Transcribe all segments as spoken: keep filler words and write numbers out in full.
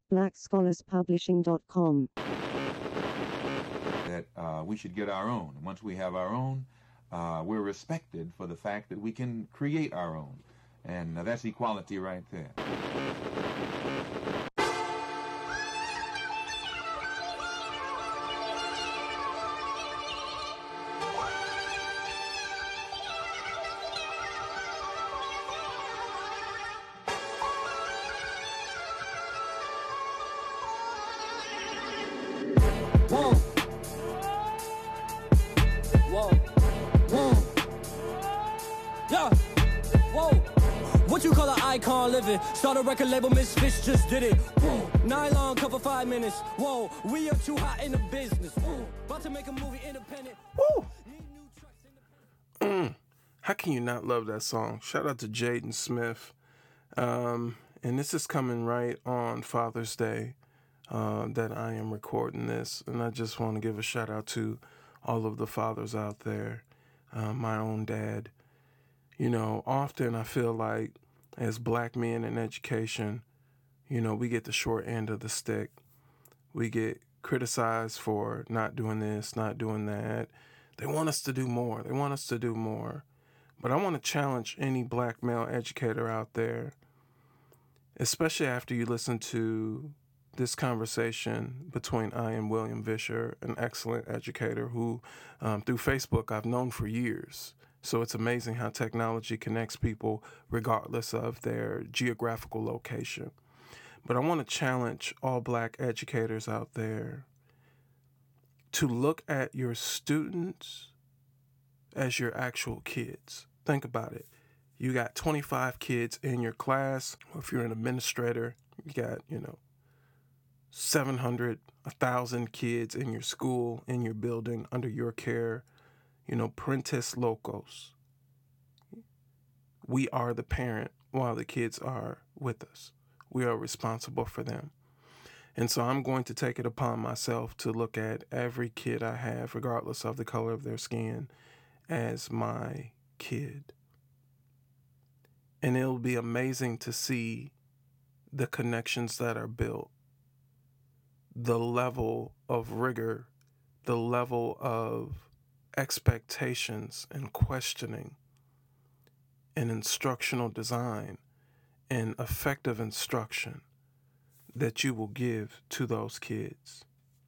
black scholars publishing dot com. That uh, we should get our own. Once we have our own, uh, we're respected for the fact that we can create our own. And uh, that's equality right there. Whoa. Whoa. Whoa. Yeah. Whoa. What you call an icon living? Start a record label, Misfits just did it. Whoa. Nylon cover five minutes. Whoa. We are too hot in the business. Whoa. About to make a movie independent. Woo. Mm. How can you not love that song? Shout out to Jaden Smith. Um, and this is coming right on Father's Day. Uh, that I am recording this, and I just want to give a shout out to all of the fathers out there, uh, my own dad. You know, often I feel like as black men in education, you know, we get the short end of the stick. We get criticized for not doing this, not doing that. They want us to do more. They want us to do more. But I want to challenge any black male educator out there, especially after you listen to this conversation between I and William Vischer, an excellent educator who, um, through Facebook, I've known for years. So it's amazing how technology connects people regardless of their geographical location. But I want to challenge all black educators out there to look at your students as your actual kids. Think about it. You got twenty-five kids in your class, or if you're an administrator, you got, you know, seven hundred, one thousand kids in your school, in your building, under your care. You know, parentis locos. We are the parent while the kids are with us. We are responsible for them. And so I'm going to take it upon myself to look at every kid I have, regardless of the color of their skin, as my kid. And it'll be amazing to see the connections that are built, the level of rigor, the level of expectations and questioning and instructional design and effective instruction that you will give to those kids.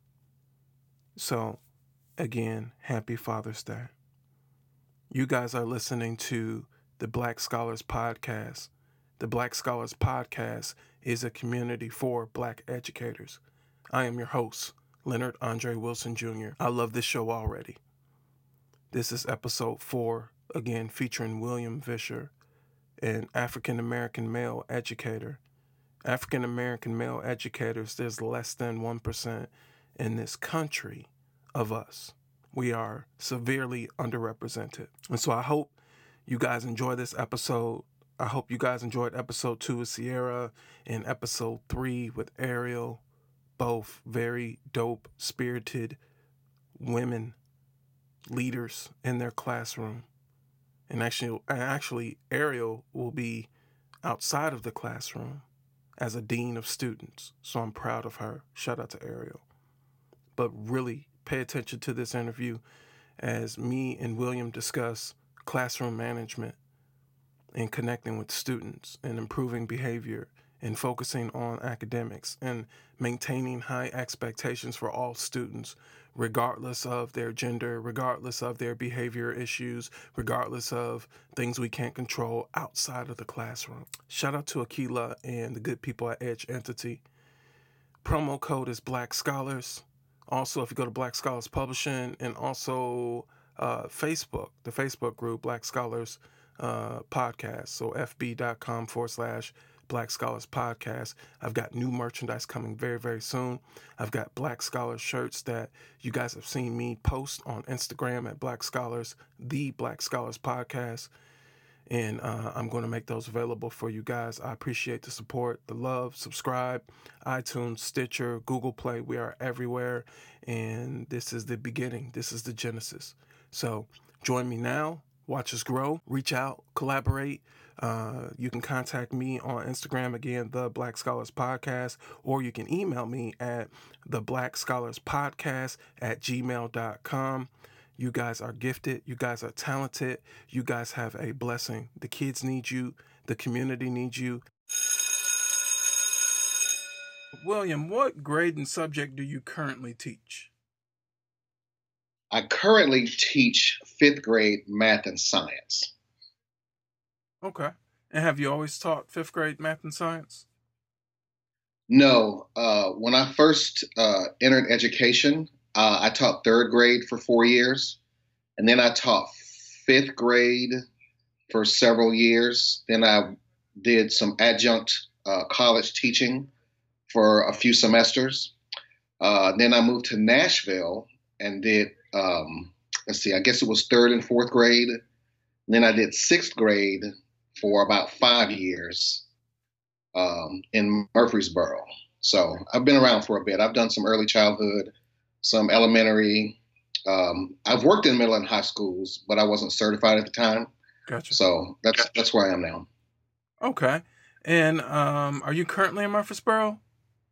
So, again, happy Father's Day. You guys are listening to the Black Scholars Podcast. The Black Scholars Podcast is a community for black educators. I am your host, Leonard Andre Wilson Junior I love this show already. This is episode four, again featuring William Vischer, an African-American male educator. African-American male educators, there's less than one percent in this country of us. We are severely underrepresented. And so I hope you guys enjoy this episode. I hope you guys enjoyed episode two with Sierra and episode three with Ariel. Both very dope, spirited women, leaders in their classroom. And actually, actually, Ariel will be outside of the classroom as a dean of students. So I'm proud of her. Shout out to Ariel. But really pay attention to this interview as me and William discuss classroom management and connecting with students and improving behavior and focusing on academics and maintaining high expectations for all students, regardless of their gender, regardless of their behavior issues, regardless of things we can't control outside of the classroom. Shout out to Aquila and the good people at Edge Entity. Promo code is Black Scholars. Also, if you go to Black Scholars Publishing and also uh, Facebook, the Facebook group, Black Scholars uh, Podcast. So fb.com forward slash Black Scholars Podcast. I've got new merchandise coming very, very soon. I've got Black Scholars shirts that you guys have seen me post on Instagram at Black Scholars, the Black Scholars Podcast. And uh, I'm going to make those available for you guys. I appreciate the support, the love. Subscribe, iTunes, Stitcher, Google Play. We are everywhere. And this is the beginning. This is the genesis. So join me now watch us grow, reach out, collaborate. Uh, you can contact me on Instagram, again, the Black Scholars Podcast, or you can email me at the Black Scholars Podcast at gmail dot com. You guys are gifted. You guys are talented. You guys have a blessing. The kids need you. The community needs you. William, what grade and subject do you currently teach? I currently teach fifth grade math and science. Okay. And have you always taught fifth grade math and science? No. Uh, when I first uh, entered education, uh, I taught third grade for four years. And then I taught fifth grade for several years. Then I did some adjunct uh, college teaching for a few semesters. Uh, then I moved to Nashville and did, um, let's see, I guess it was third and fourth grade. Then I did sixth grade for about five years um, in Murfreesboro. So I've been around for a bit. I've done some early childhood, some elementary. Um, I've worked in middle and high schools, but I wasn't certified at the time. Gotcha. So that's that's where I am now. Okay. And um, are you currently in Murfreesboro?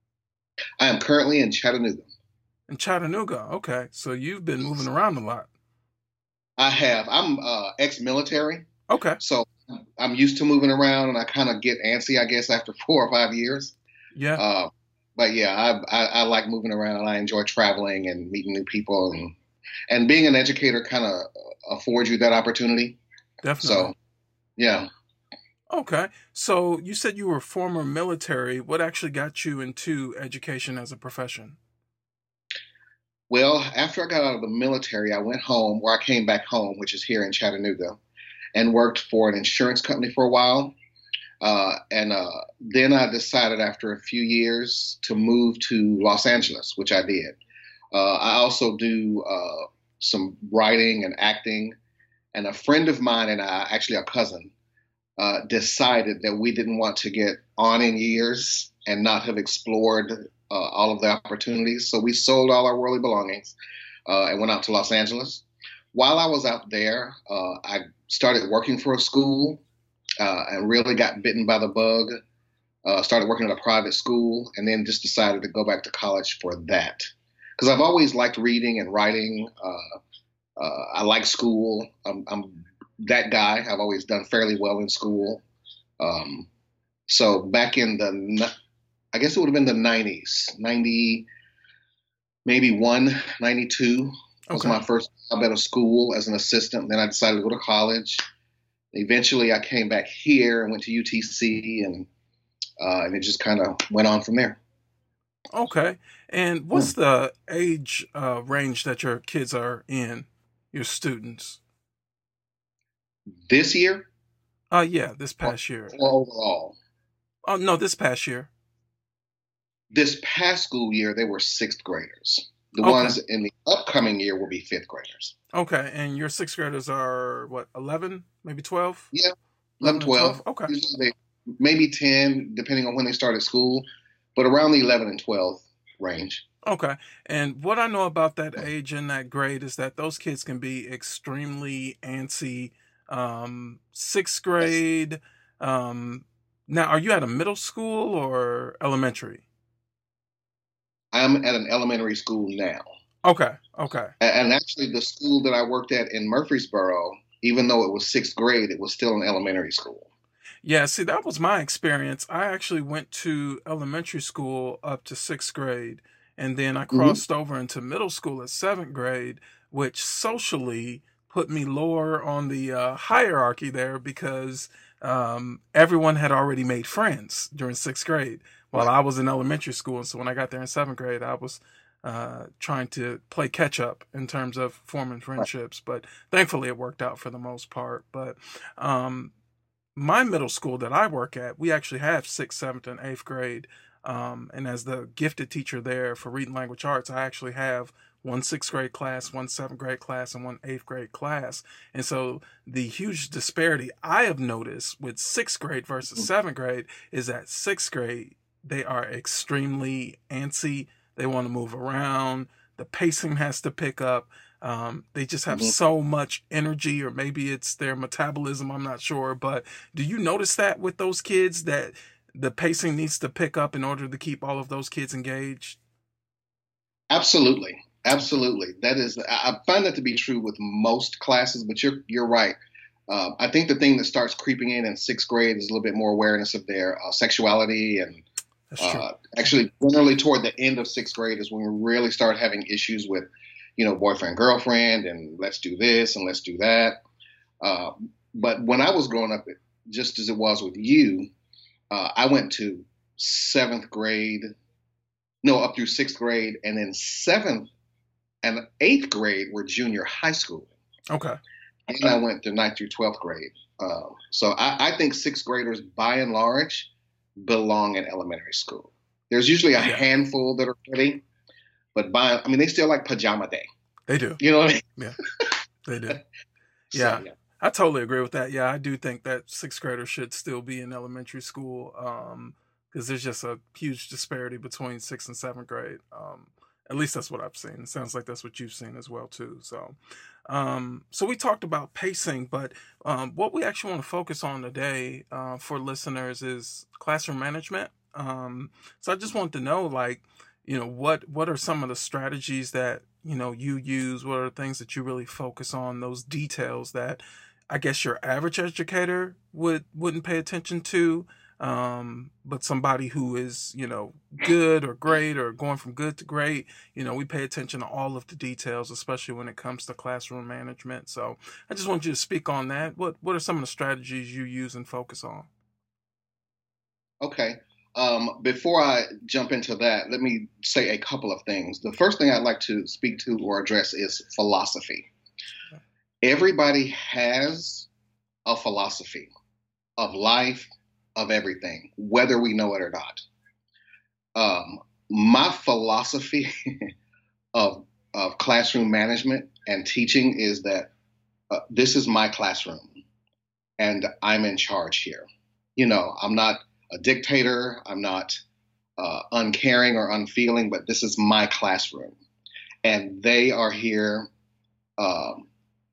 I am currently in Chattanooga. In Chattanooga. Okay. So you've been moving around a lot. I have. I'm uh, ex-military. Okay. So I'm used to moving around, and I kind of get antsy, I guess, after four or five years. Yeah. Uh, but yeah, I, I I like moving around. I enjoy traveling and meeting new people, and and being an educator kind of affords you that opportunity. Definitely. So, yeah. Okay. So you said you were former military. What actually got you into education as a profession? Well, after I got out of the military, I went home, or I came back home, which is here in Chattanooga, and worked for an insurance company for a while. Uh, and uh, then I decided after a few years to move to Los Angeles, which I did. Uh, I also do uh, some writing and acting. And a friend of mine and I, actually a cousin, uh, decided that we didn't want to get on in years and not have explored uh, all of the opportunities. So we sold all our worldly belongings uh, and went out to Los Angeles. While I was out there, uh, I started working for a school uh, and really got bitten by the bug. Uh, started working at a private school, and then just decided to go back to college for that. Because I've always liked reading and writing. Uh, uh, I like school. I'm, I'm that guy. I've always done fairly well in school. Um, so back in the, I guess it would have been the nineties, ninety, maybe one, ninety-two. Was Okay. my first job at a school as an assistant. Then I decided to go to college. Eventually, I came back here and went to U T C, and uh, and it just kind of went on from there. Okay. And what's the age uh, range that your kids are in, your students? This year Uh, yeah, this past year. or overall? Oh, no, this past year. This past school year, they were sixth graders. The Okay. ones in the upcoming year will be fifth graders. Okay. And your sixth graders are, what, eleven, maybe twelve? Yeah, eleven eleven, and twelve. Okay. Usually they, maybe ten, depending on when they start at school, but around the eleven and twelve range. Okay. And what I know about that age and that grade is that those kids can be extremely antsy. Um, sixth grade. Um, now, are you at a middle school or elementary? I'm at an elementary school now. Okay. Okay. A- And actually, the school that I worked at in Murfreesboro, even though it was sixth grade, it was still an elementary school. Yeah, see, that was my experience. I actually went to elementary school up to sixth grade, and then I Mm-hmm. crossed over into middle school at seventh grade, which socially put me lower on the uh, hierarchy there because um, everyone had already made friends during sixth grade while I was in elementary school. And so when I got there in seventh grade, I was uh, trying to play catch up in terms of forming friendships. But thankfully, it worked out for the most part. But um, my middle school that I work at, we actually have sixth, seventh, and eighth grade. Um, and as the gifted teacher there for reading language arts, I actually have one sixth grade class, one seventh grade class, and one eighth grade class. And so the huge disparity I have noticed with sixth grade versus seventh grade is that sixth grade, they are extremely antsy. They want to move around. The pacing has to pick up. Um, they just have Mhm. so much energy, or maybe it's their metabolism. I'm not sure. But do you notice that with those kids that the pacing needs to pick up in order to keep all of those kids engaged? Absolutely. Absolutely. That is, I I find that to be true with most classes, but you're you're right. Uh, I think the thing that starts creeping in in sixth grade is a little bit more awareness of their uh, sexuality, and That's true. uh, actually, generally toward the end of sixth grade is when we really start having issues with, you know, boyfriend, girlfriend, and let's do this and let's do that. Uh, but when I was growing up, just as it was with you, uh, I went to seventh grade, no, up through sixth grade, and then seventh and eighth grade were junior high school. Okay. And I went to ninth through twelfth grade. Um, so I, I think sixth graders, by and large, belong in elementary school. There's usually a Yeah. handful that are ready, but by, I mean, they still like pajama day. They do. You know what I mean? They do. So, Yeah. I totally agree with that. Yeah, I do think that sixth graders should still be in elementary school, um, because there's just a huge disparity between sixth and seventh grade. Um, at least that's what I've seen. It sounds like that's what you've seen as well too. So, um, so we talked about pacing, but um, what we actually want to focus on today uh, for listeners is classroom management. Um, so I just want to know, like, you know, what what are some of the strategies that you know you use? What are the things that you really focus on? Those details that I guess your average educator would wouldn't pay attention to, um, but somebody who is you know good or great or going from good to great, you know, we pay attention to all of the details, especially when it comes to classroom management. So I just want you to speak on that. What what are some of the strategies you use and focus on? okay. Um, before I jump into that, let me say a couple of things. The first thing I'd like to speak to or address is philosophy. Everybody has a philosophy of life, of everything, whether we know it or not. Um, my philosophy of of classroom management and teaching is that uh, this is my classroom and I'm in charge here. You know, I'm not a dictator. I'm not uh, uncaring or unfeeling, but this is my classroom, and they are here. Um,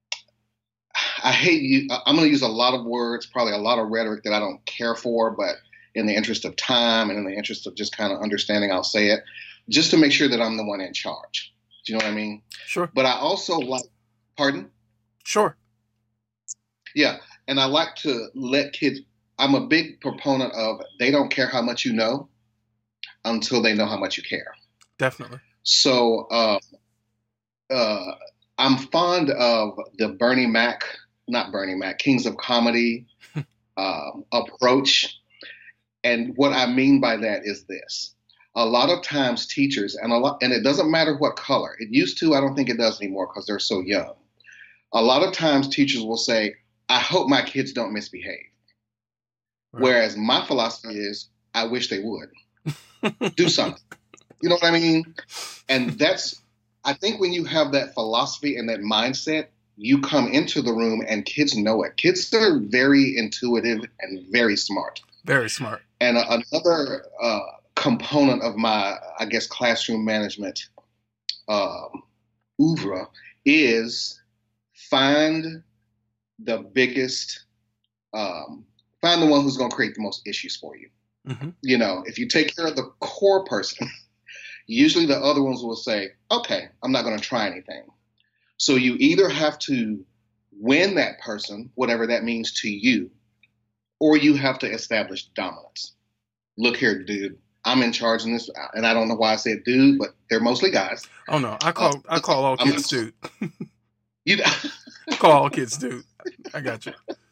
I hate you. I'm going to use a lot of words, probably a lot of rhetoric that I don't care for, but in the interest of time and in the interest of just kind of understanding, I'll say it just to make sure that I'm the one in charge. Do you know what I mean? Sure. But I also like, pardon? Sure. Yeah. And I like to let kids, I'm a big proponent of they don't care how much you know until they know how much you care. Definitely. So uh, uh, I'm fond of the Bernie Mac, not Bernie Mac, Kings of Comedy um, approach. And what I mean by that is this. A lot of times teachers, and a lot, and it doesn't matter what color. It used to, I don't think it does anymore because they're so young. A lot of times teachers will say, I hope my kids don't misbehave. Right. Whereas my philosophy is, I wish they would. Do something. You know what I mean? And that's, I think when you have that philosophy and that mindset, you come into the room and kids know it. Kids are very intuitive and very smart. Very smart. And uh, another uh, component of my, I guess, classroom management um, oeuvre is find the biggest, um, find the one who's going to create the most issues for you. Mm-hmm. You know, if you take care of the core person, usually the other ones will say, okay, I'm not going to try anything. So you either have to win that person, whatever that means to you, or you have to establish dominance. Look here, dude, I'm in charge in this, and I don't know why I said dude, but they're mostly guys. Oh no, I call uh, I call all I'm kids gonna, dude. You know, I call all kids dude. I got you.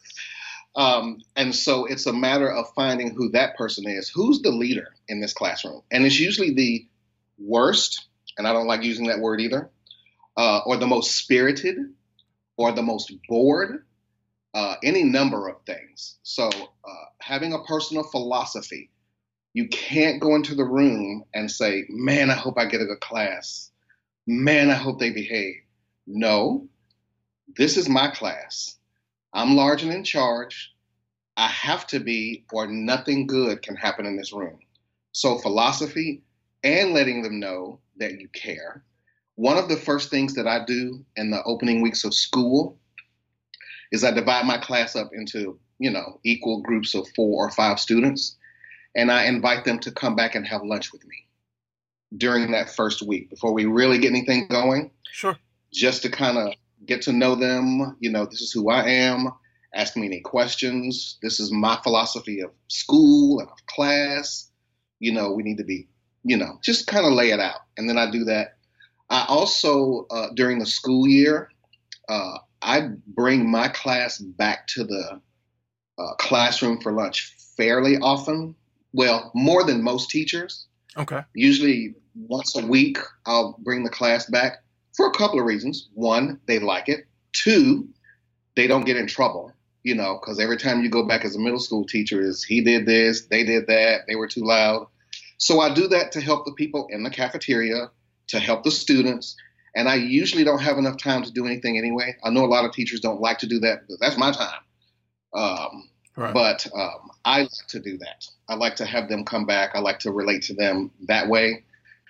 Um, and so it's a matter of finding who that person is. Who's the leader in this classroom? And it's usually the worst, and I don't like using that word either, uh, or the most spirited, or the most bored, uh, any number of things. So uh, having a personal philosophy, you can't go into the room and say, man, I hope I get a good class. Man, I hope they behave. No, this is my class. I'm large and in charge. I have to be, or nothing good can happen in this room. So philosophy and letting them know that you care, One of the first things that I do in the opening weeks of school is I divide my class up into, you know, equal groups of four or five students, and I invite them to come back and have lunch with me during that first week before we really get anything going. Sure. Just to kind of get to know them. You know, this is who I am. Ask me any questions. This is my philosophy of school and of class. You know, we need to be, you know, just kind of lay it out. And then I do that. I also, uh, during the school year, uh, I bring my class back to the uh, classroom for lunch fairly often. Well, more than most teachers. Okay. Usually once a week, I'll bring the class back for a couple of reasons. One, they like it. Two, they don't get in trouble, you know, because every time you go back as a middle school teacher is he did this, they did that, they were too loud. So I do that to help the people in the cafeteria, to help the students. And I usually don't have enough time to do anything anyway. I know a lot of teachers don't like to do that, but that's my time. Um, Right. But um, I like to do that. I like to have them come back. I like to relate to them that way.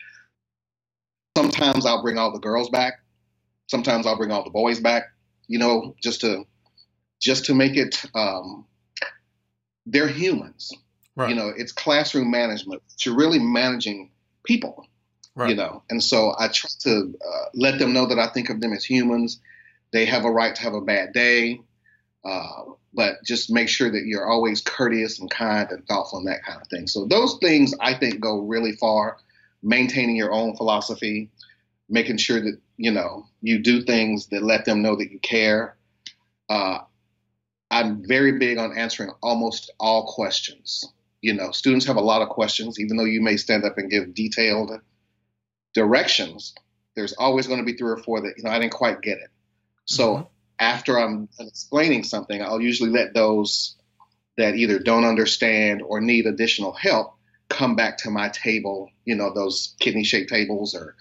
Sometimes I'll bring all the girls back. Sometimes I'll bring all the boys back, you know, just to just to make it, um, they're humans. Right. You know, it's classroom management. You're really managing people, Right. you know. And so I try to uh, let them know that I think of them as humans. They have a right to have a bad day. Uh, but just make sure that you're always courteous and kind and thoughtful and that kind of thing. So those things I think go really far, maintaining your own philosophy, making sure that, you know, you do things that let them know that you care. Uh, I'm very big on answering almost all questions. You know, students have a lot of questions, even though you may stand up and give detailed directions. There's always going to be three or four that, you know, I didn't quite get it. So mm-hmm. After I'm explaining something, I'll usually let those that either don't understand or need additional help come back to my table, you know, those kidney-shaped tables. Or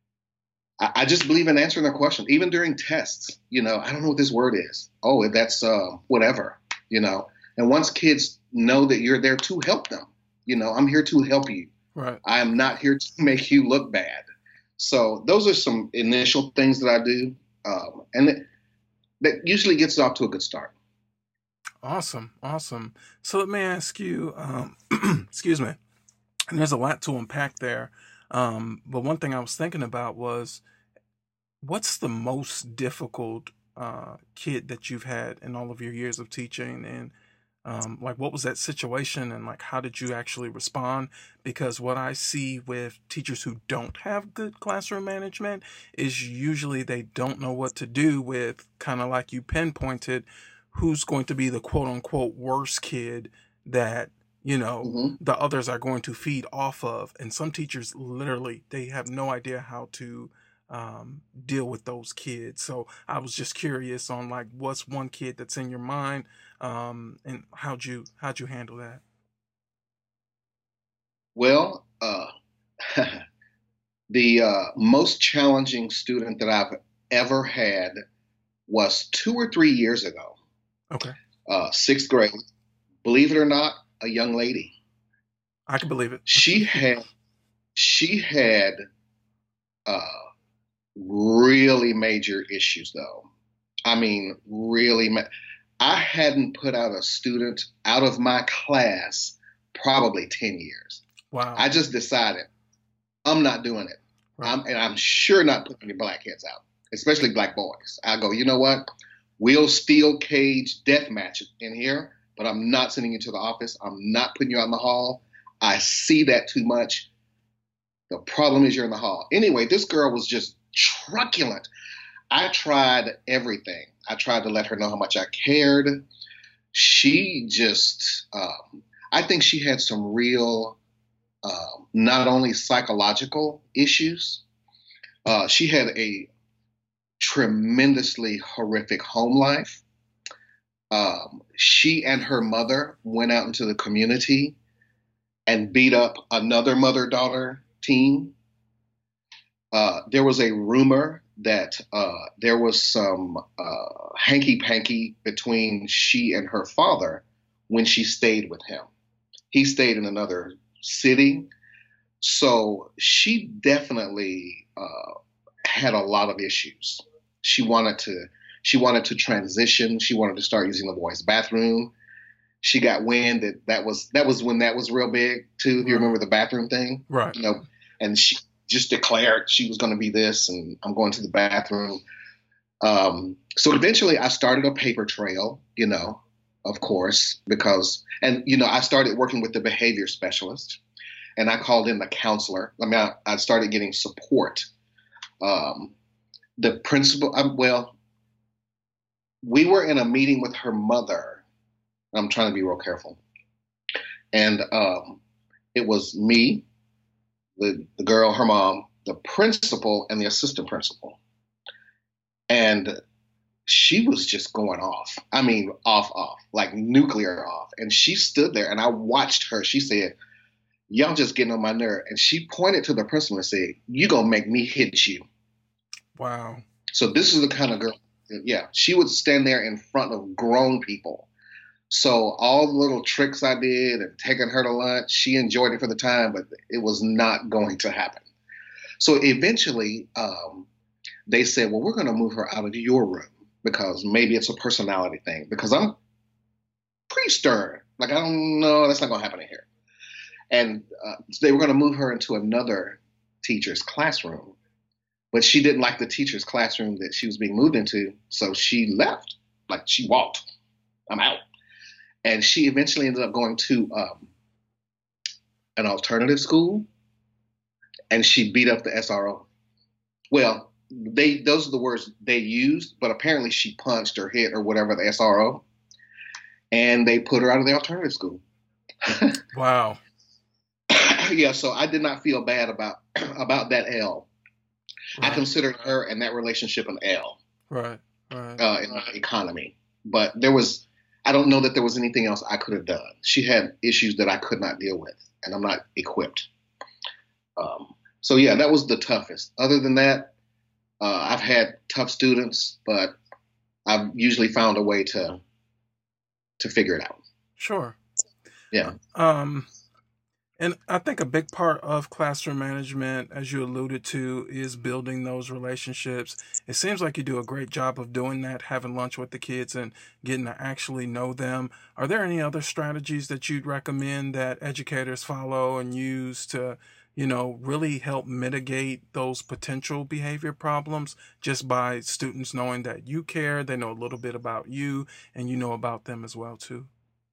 I, I just believe in answering their questions, even during tests. You know, I don't know what this word is. Oh, that's uh, whatever, you know. And once kids know that you're there to help them, you know, I'm here to help you. Right. I am not here to make you look bad. So those are some initial things that I do. Um, and it, that usually gets off to a good start. Awesome. Awesome. So let me ask you, um, excuse me, and there's a lot to unpack there. Um, but one thing I was thinking about was, what's the most difficult uh, kid that you've had in all of your years of teaching? And um, like, what was that situation? And like, how did you actually respond? Because what I see with teachers who don't have good classroom management is usually they don't know what to do with, kind of like you pinpointed, who's going to be the quote unquote worst kid that, you know, mm-hmm. the others are going to feed off of. And some teachers literally, they have no idea how to um, deal with those kids. So I was just curious on like, what's one kid that's in your mind, um, and how'd you, how'd you handle that? Well, uh, the uh, most challenging student that I've ever had was two or three years ago. Okay. Uh, sixth grade. Believe it or not, a young lady. I can believe it. She had, she had uh, really major issues, though. I mean, really. Ma- I hadn't put out a student out of my class probably ten years. Wow. I just decided I'm not doing it. Right. I'm, and I'm sure not putting any black kids out, especially black boys. I go, you know what? We'll steel cage death match in here, but I'm not sending you to the office. I'm not putting you out in the hall. I see that too much. The problem is you're in the hall. Anyway, this girl was just truculent. I tried everything. I tried to let her know how much I cared. She just, um, I think she had some real, uh, not only psychological issues, uh, she had a tremendously horrific home life. Um, she and her mother went out into the community and beat up another mother-daughter team. Uh, there was a rumor that uh, there was some uh, hanky-panky between she and her father when she stayed with him. He stayed in another city. So she definitely uh, had a lot of issues. She wanted to she wanted to transition. She wanted to start using the boys' bathroom. She got wind that that was that was when that was real big too. If you remember the bathroom thing, Right. You know, and she just declared she was going to be this, and I'm going to the bathroom. Um, so eventually, I started a paper trail. You know, of course, because and you know, I started working with the behavior specialist, and I called in the counselor. I mean, I, I started getting support. Um, the principal, um, well, we were in a meeting with her mother. I'm trying to be real careful. And um, it was me, the, the girl, her mom, the principal, and the assistant principal. And she was just going off. I mean, off, off, like nuclear off. And she stood there and I watched her. She said, y'all just getting on my nerve. And she pointed to the principal and said, you gonna make me hit you. Wow. So this is the kind of girl, yeah, she would stand there in front of grown people. So all the little tricks I did and taking her to lunch, she enjoyed it for the time, but it was not going to happen. So eventually um, they said, well, we're going to move her out of your room because maybe it's a personality thing, because I'm pretty stern. Like, I don't know, that's not going to happen in here. And uh, so they were going to move her into another teacher's classroom, but she didn't like the teacher's classroom that she was being moved into. So she left, like she walked. I'm out. And she eventually ended up going to um, an alternative school, and she beat up the S R O. Well, they those are the words they used, but apparently she punched or hit or whatever the S R O, and they put her out of the alternative school. Wow. Yeah, so I did not feel bad about about that L. Right. I considered her and that relationship an L. Right. Right. Uh, in my economy, but there was. I don't know that there was anything else I could have done. She had issues that I could not deal with, and I'm not equipped. Um, so yeah, that was the toughest. Other than that, uh, I've had tough students, but I've usually found a way to to figure it out. Sure. Yeah. Um, and I think a big part of classroom management, as you alluded to, is building those relationships. It seems like you do a great job of doing that, having lunch with the kids and getting to actually know them. Are there any other strategies that you'd recommend that educators follow and use to, you know, really help mitigate those potential behavior problems just by students knowing that you care, they know a little bit about you, and you know about them as well, too?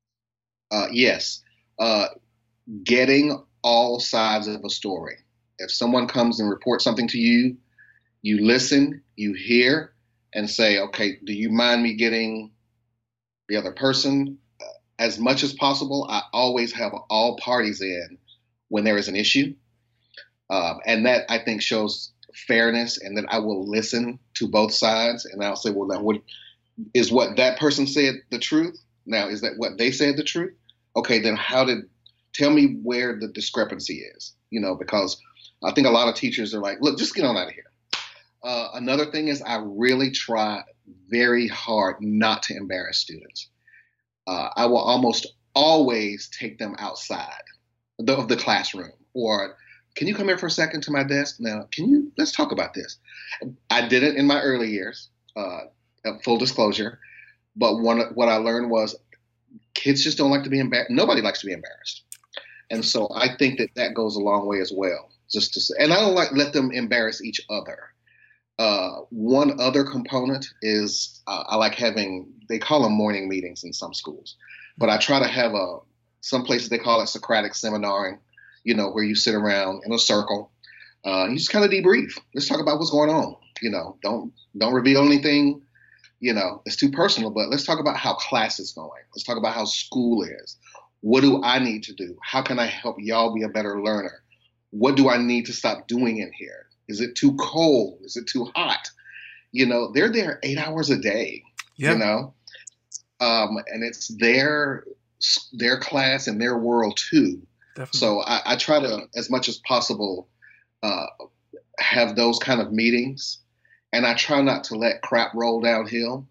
Uh, yes. Uh, getting all sides of a story. If someone comes and reports something to you, you listen, you hear, and say, okay, do you mind me getting the other person? As much as possible, I always have all parties in when there is an issue. Um, and that, I think, shows fairness, and that I will listen to both sides. And I'll say, well, now, what, is what that person said the truth? Now, is that what they said the truth? Okay, then how did, tell me where the discrepancy is, you know, because I think a lot of teachers are like, look, just get on out of here. Uh, another thing is I really try very hard not to embarrass students. Uh, I will almost always take them outside of the, of the classroom, or can you come here for a second to my desk? Now, can you, let's talk about this. I did it in my early years, uh, full disclosure, but one, what I learned was kids just don't like to be embarrassed. Nobody likes to be embarrassed. And so I think that that goes a long way as well. Just to say, and I don't like let them embarrass each other. Uh, one other component is uh, I like having, they call them morning meetings in some schools, but I try to have a, some places they call it Socratic seminaring, you know, where you sit around in a circle, uh, and you just kind of debrief. Let's talk about what's going on. You know, don't don't reveal anything. You know, it's too personal, but let's talk about how class is going. Let's talk about how school is. What do I need to do? How can I help y'all be a better learner? What do I need to stop doing in here? Is it too cold? Is it too hot? You know, they're there eight hours a day, Yeah. you know, um, and it's their their class and their world too. Definitely. So I, I try to, as much as possible, uh, have those kind of meetings, and I try not to let crap roll downhill.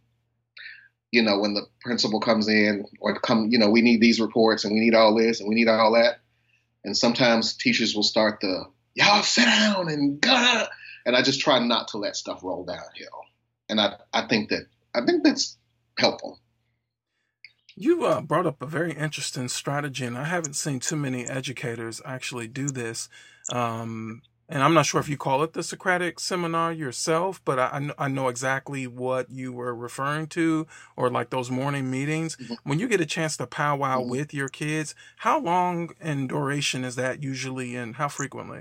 You know, when the principal comes in or come, you know, we need these reports and we need all this and we need all that. And sometimes teachers will start the, y'all sit down and gah. and I just try not to let stuff roll downhill. And I, I think that I think that's helpful. You uh, brought up a very interesting strategy, and I haven't seen too many educators actually do this. Um, and I'm not sure if you call it the Socratic seminar yourself, but I, I kn- I know exactly what you were referring to, or like those morning meetings. Mhm. When you get a chance to powwow Mhm. with your kids, how long in duration is that usually, and how frequently?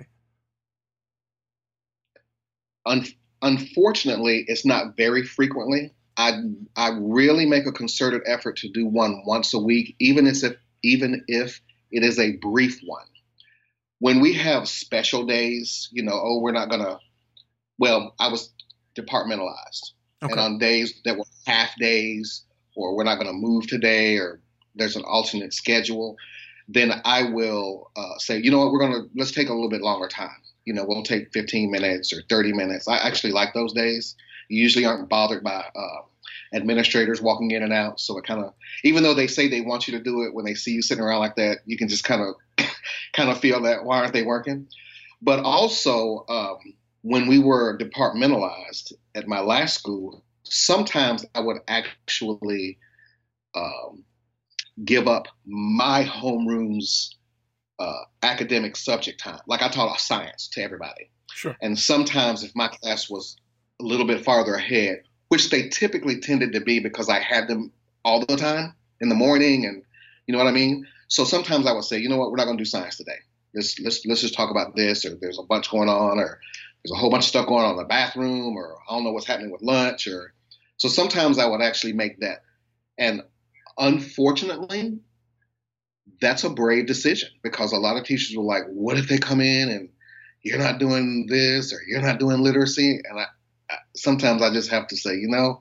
Un- unfortunately, it's not very frequently. I I really make a concerted effort to do one once a week, even if even if it is a brief one. When we have special days, you know, oh, we're not gonna. Well, I was departmentalized, and Okay. on days that were half days, or we're not gonna move today, or there's an alternate schedule, then I will uh, say, you know what, we're gonna let's take a little bit longer time. You know, we'll take fifteen minutes or thirty minutes. I actually like those days. You usually aren't bothered by uh, administrators walking in and out. So it kind of, even though they say they want you to do it, when they see you sitting around like that, you can just kind of, kind of feel that, why aren't they working? But also, um, when we were departmentalized at my last school, sometimes I would actually um, give up my homeroom's uh, academic subject time. Like I taught science to everybody. Sure. And sometimes if my class was a little bit farther ahead, which they typically tended to be because I had them all the time in the morning, and you know what I mean? So sometimes I would say, you know what, we're not going to do science today. Let's, let's, let's just talk about this, or there's a bunch going on, or there's a whole bunch of stuff going on in the bathroom, or I don't know what's happening with lunch. Or so sometimes I would actually make that. And unfortunately, that's a brave decision, because a lot of teachers were like, what if they come in and you're not doing this, or you're not doing literacy? And I, I, sometimes I just have to say, you know,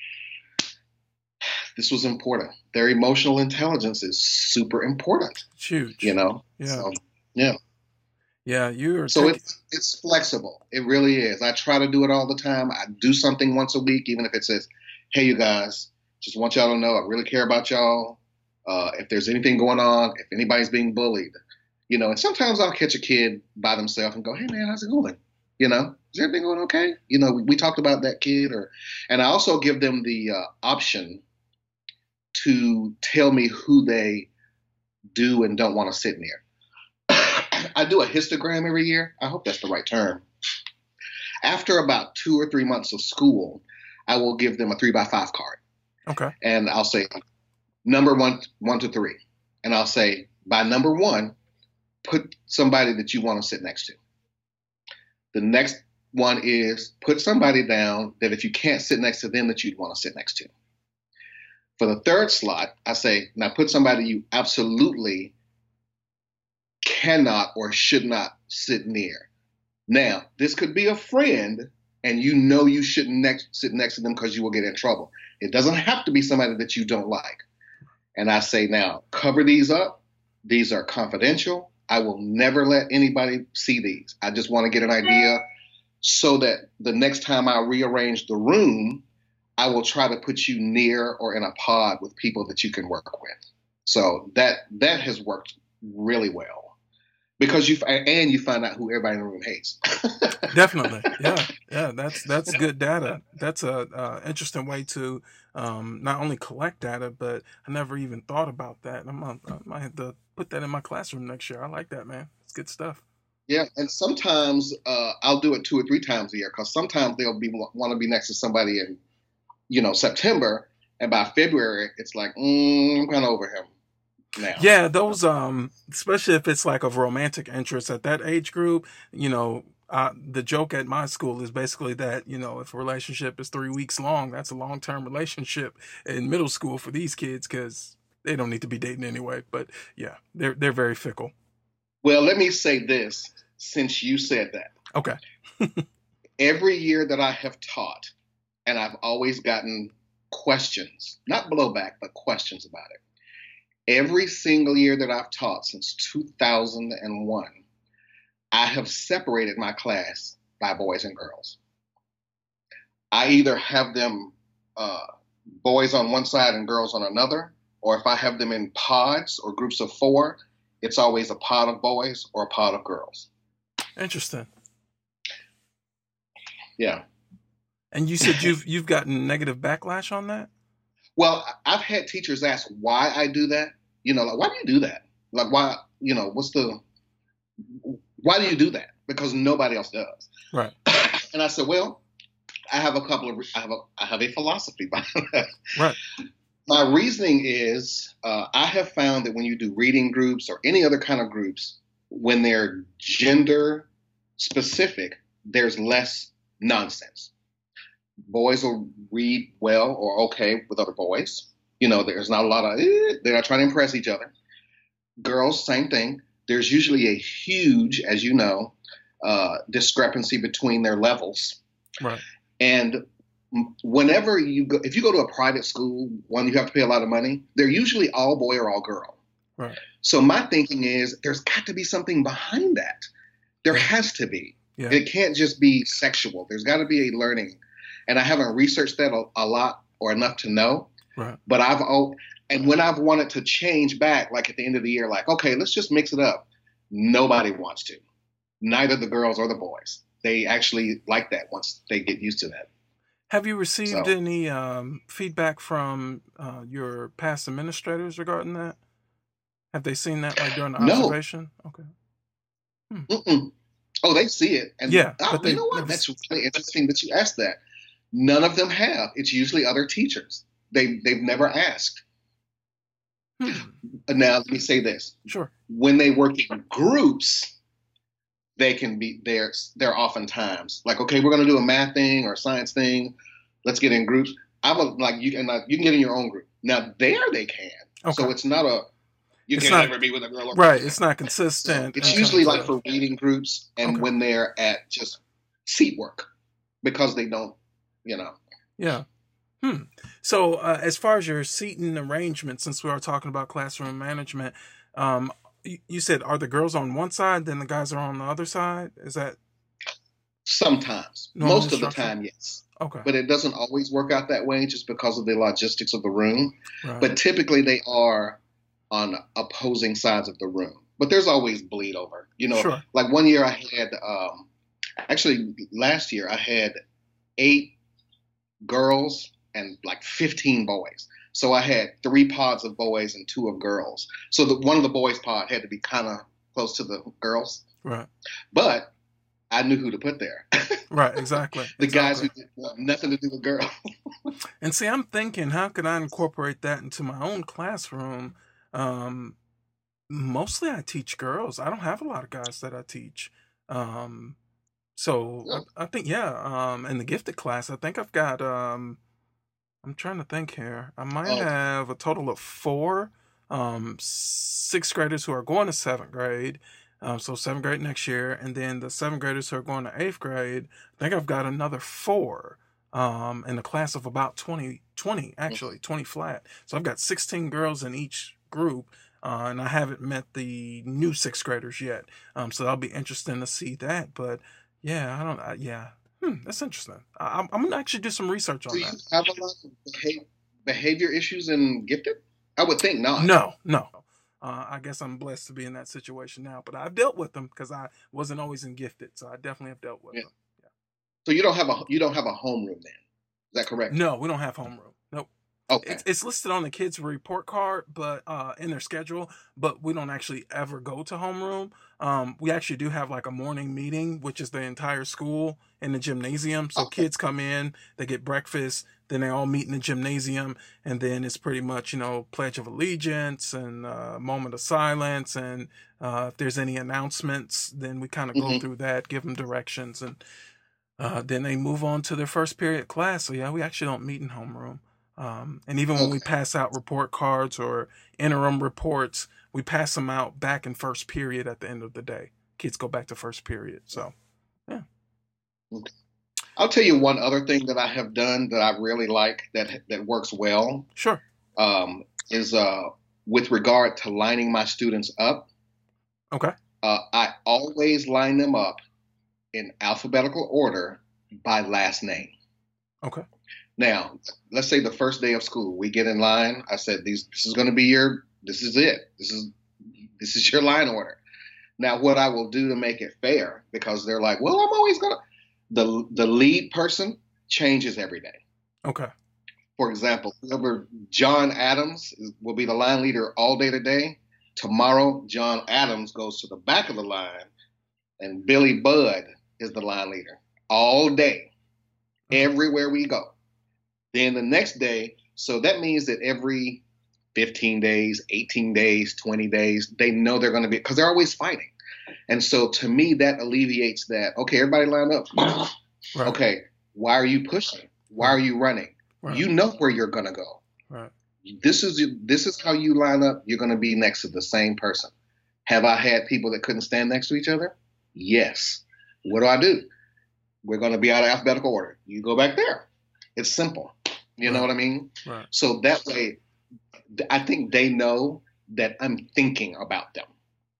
this was important. Their emotional intelligence is super important, It's huge. you know? Yeah. So, yeah. Yeah, you are So taking, it's it's flexible. It really is. I try to do it all the time. I do something once a week, even if it says, hey, you guys, just want y'all to know I really care about y'all. Uh, if there's anything going on, if anybody's being bullied, you know, and sometimes I'll catch a kid by themselves and go, hey, man, how's it going? You know, is everything going okay? You know, we, we talked about that kid. Or, and I also give them the uh, option to tell me who they do and don't want to sit near. I do a histogram every year. I hope that's the right term. After about two or three months of school, I will give them a three by five card. okay. And I'll say number one, one to three. And I'll say, by number one, put somebody that you want to sit next to. The next one is put somebody down that if you can't sit next to them, that you'd want to sit next to. For the third slot, I say, now put somebody you absolutely cannot or should not sit near. Now, this could be a friend, and you know you shouldn't next, sit next to them because you will get in trouble. It doesn't have to be somebody that you don't like. And I say, now, cover these up. These are confidential. I will never let anybody see these. I just want to get an idea so that the next time I rearrange the room, I will try to put you near or in a pod with people that you can work with. So that that has worked really well, because you and you find out who everybody in the room hates. Definitely. Yeah. Yeah. That's, that's good data. That's a, uh, interesting way to, um, not only collect data, but I never even thought about that. I'm, I might have to put that in my classroom next year. I like that, man. It's good stuff. Yeah, and sometimes uh, I'll do it two or three times a year, because sometimes they'll be want to be next to somebody in, you know, September, and by February it's like, mm, I'm kind of over him now. Yeah, those um, especially if it's like of romantic interest at that age group, you know, uh, the joke at my school is basically that, you know, if a relationship is three weeks long, that's a long-term relationship in middle school for these kids, because they don't need to be dating anyway. But yeah, they're they're very fickle. Well, let me say this, since you said that. Okay. Every year that I have taught, and I've always gotten questions, not blowback, but questions about it. Every single year that I've taught since two thousand one, I have separated my class by boys and girls. I either have them uh, boys on one side and girls on another, or if I have them in pods or groups of four, it's always a pod of boys or a pod of girls. Interesting. Yeah. And you said you've you've gotten negative backlash on that? Well, I've had teachers ask why I do that. You know, like, why do you do that? Like, why, you know, what's the, why do you do that? Because nobody else does. Right. And I said, well, I have a couple of, I have a, I have a philosophy behind that. Right. My reasoning is, uh, I have found that when you do reading groups or any other kind of groups, when they're gender specific, there's less nonsense. Boys will read well or okay with other boys. You know, there's not a lot of, eh, they're not trying to impress each other. Girls, same thing. There's usually a huge, as you know, uh, discrepancy between their levels. Right. And whenever you go, if you go to a private school, one you have to pay a lot of money, they're usually all boy or all girl. Right. So my thinking is there's got to be something behind that. There has to be. Yeah. It can't just be sexual. There's got to be a learning. And I haven't researched that a, a lot or enough to know. Right. But I've, oh, and when I've wanted to change back, like at the end of the year, like, okay, let's just mix it up. Nobody wants to. Neither the girls or the boys. They actually like that once they get used to that. Have you received So- any um, feedback from uh, your past administrators regarding that? Have they seen that like during the No. observation? Okay. Mm-mm. Oh, they see it. And Yeah, oh, but they you know what? never That's s- really interesting that you asked that. None of them have. It's usually other teachers. They, they've never asked. Hmm. Now, let me say this. Sure. When they work in groups, they can be there. They're oftentimes like, okay, we're going to do a math thing or a science thing. Let's get in groups. I would like you can like, you can get in your own group. Now there they can. So Okay. it's not a you It's can not- never be with a girl. Or Right. It's not consistent. It's in usually terms like of- for reading groups and Okay. when they're at just seat work because they don't, you know. Yeah. Hmm. So, uh, as far as your seating arrangement, since we are talking about classroom management, um, you, you said are the girls on one side, then the guys are on the other side? Is that Sometimes, Normal most of the instruction? time, yes. okay? But it doesn't always work out that way just because of the logistics of the room. Right. But typically they are on opposing sides of the room. But there's always bleed over. You know, Sure. like one year I had, um, actually last year I had eight girls and like fifteen boys. So I had three pods of boys and two of girls. So the, one of the boys' pod had to be kind of close to the girls. Right. But I knew who to put there. Right. Exactly. the guys exactly. who did want nothing to do with girls. And see, I'm thinking, how could I incorporate that into my own classroom? Um, mostly I teach girls. I don't have a lot of guys that I teach. Um, so Yeah. I, I think, yeah. Um, in the gifted class, I think I've got, um, I'm trying to think here. I might Oh. have a total of four, um, sixth graders who are going to seventh grade. Um, so seventh grade next year. And then the seventh graders who are going to eighth grade, I think I've got another four. Um, in a class of about twenty, twenty actually, twenty flat. So I've got sixteen girls in each group, uh, and I haven't met the new sixth graders yet. Um, so that'll be interesting to see that. But yeah, I don't, uh, yeah, hmm, that's interesting. I, I'm, I'm gonna actually do some research on Do you that. have a lot of behavior, behavior issues in gifted? I would think not. No, no. Uh, I guess I'm blessed to be in that situation now, but I've dealt with them because I wasn't always in gifted, so I definitely have dealt with Yeah. them. So you don't have a you don't have a homeroom then? Is that correct? No, we don't have homeroom. Nope. Okay. It's, it's listed on the kids' report card, but uh, in their schedule, but we don't actually ever go to homeroom. Um, we actually do have like a morning meeting, which is the entire school in the gymnasium. So Okay. kids come in, they get breakfast, then they all meet in the gymnasium, and then it's pretty much, you know, Pledge of Allegiance and uh, moment of silence, and uh, if there's any announcements, then we kind of go Mhm. through that, give them directions, and uh, then they move on to their first period class. So yeah, we actually don't meet in homeroom. Um, and even when we Okay. pass out report cards or interim reports, we pass them out back in first period at the end of the day. Kids go back to first period. So I'll tell you one other thing that I have done that I really like that that works well sure. um, is uh, with regard to lining my students up. Okay. Uh, I always line them up in alphabetical order by last name. Okay. Now, let's say the first day of school, we get in line. I said, "These, this is going to be your, this is it. This is, this is your line order." Now, what I will do to make it fair, because they're like, "Well, I'm always gonna," the the lead person changes every day. Okay. For example, whoever John Adams is, will be the line leader all day today. Tomorrow, John Adams goes to the back of the line, and Billy Budd is the line leader all day, everywhere we go. Then the next day, so that means that every fifteen days, eighteen days, twenty days, they know they're going to be, because they're always fighting. And so to me, that alleviates that. Okay, everybody line up. Right. Okay, why are you pushing? Why are you running? Right. You know where you're going to go. Right. This is this is how you line up. You're going to be next to the same person. Have I had people that couldn't stand next to each other? Yes. What do I do? We're going to be out of alphabetical order. You go back there. It's simple. You Right. know what I mean? Right. So that way, I think they know that I'm thinking about them.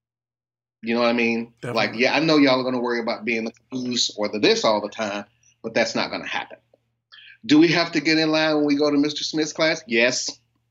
You know what I mean? Definitely. Like, yeah, I know y'all are going to worry about being the caboose or the this all the time, but that's not going to happen. Do we have to get in line when we go to Mister Smith's class? Yes.